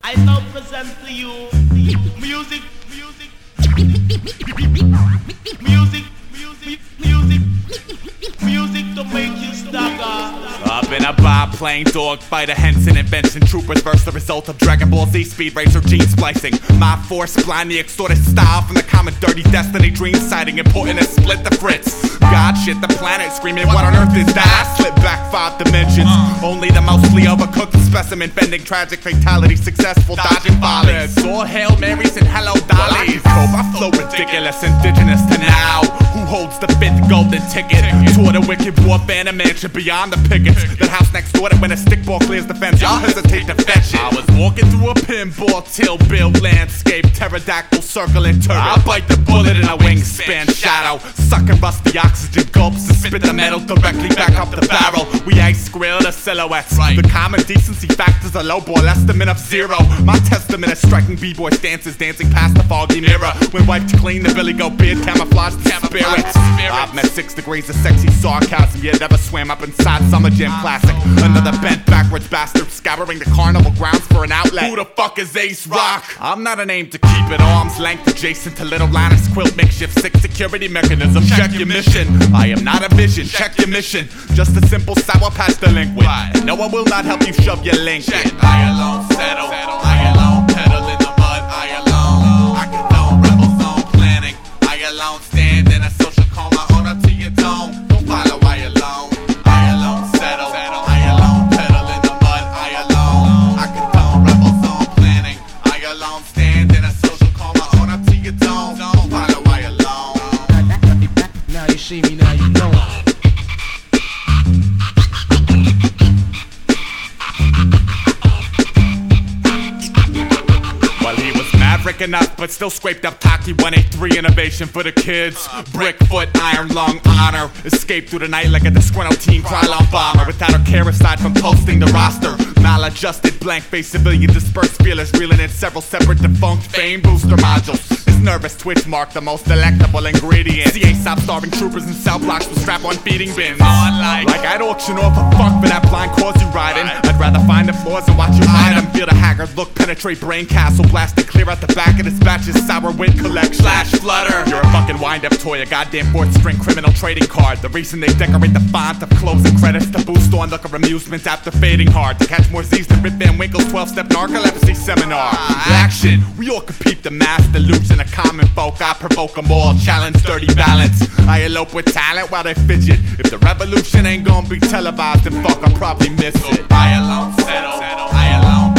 I now present to you music, music, music, music to make you stagger. Up in a biplane, dogfighter, Henson invention, troopers versus the result of Dragon Ball Z, Speed Racer, gene splicing. My force blind the extorted style from the common dirty destiny, dream sighting, important to split the Fritz. God shit the planet, screaming what on earth is that? I slip back 5 dimensions, only the mostly overcooked specimen, bending tragic fatality, successful dodging volleys. All Hail Marys and hello Dollies. I flow ridiculous, indigenous to now. Who holds the 5th golden ticket? Toward a wicked warfare in a mansion beyond the pickets. That house next door that when a stickball clears the fence, y'all hesitate to fetch it. I was walking through a pinball till build landscape, pterodactyl circling turret. I'll bite the bullet in a wingspan shadow, suck and rust the oxygen gulps and spit the metal directly back up the barrel. We ice grill the silhouettes. The common decency factors are low ball, estimate of 0. My testament is striking b-boy stances, dancing past the foggy mirror. When wiped clean, the Billy Goat beard camouflaged the spirits. I've met 6 degrees of sexy sarcasm, yet never swam up inside Summer Jam Classic. Another bent backwards bastard scouring the carnival grounds for an outlet. Who the fuck is Ace Rock? I'm not a name to keep at arm's length, adjacent to Little Linus Quilt makeshift 6 security mechanism. Check your mission. I am not a vision. Check your mission. Just a simple sour patch delinquent. And no, I will not help you shove your link. I alone settle. I alone pedal in the mud. I alone. I condone rebel zone planning. I alone stand in a social coma on up to your dome. Don't follow. I alone. I alone settle. I alone pedal in the mud. I alone. I condone rebel zone planning. I alone stand in a social coma on up to your dome. Don't follow. I alone. Now you see me, now you know. Enough, but still scraped up Taki 183 innovation for the kids. Brick foot, iron lung, honor. Escape through the night like a disgruntled teen Krylon bomber. Without a care aside from posting the roster. Maladjusted, blank face civilian dispersed feelers, reeling in several separate defunct fame booster modules. His nervous twitch marked the most delectable ingredient. CA stop starving troopers in cell blocks with strap-on feeding bins. Like I'd auction off a fuck for that blind cause you riding. I'd rather find the flaws and watch you hide them. Feel the haggard look penetrate brain castle, blast it clear out the back of this batch's sour wind collection. Slash flutter. You're a fucking wind-up toy, a goddamn 4th string criminal trading card. The reason they decorate the font of closing credits to boost onlooker amusement after fading hard. To catch more Z's than Rip Van Winkle's 12-step narcolepsy seminar. Action. We all compete the mass delusion of common folk. I provoke them all, challenge dirty balance. I elope with talent while they fidget. If the revolution ain't gonna be televised, then fuck, I'll probably miss it. I alone settle. I alone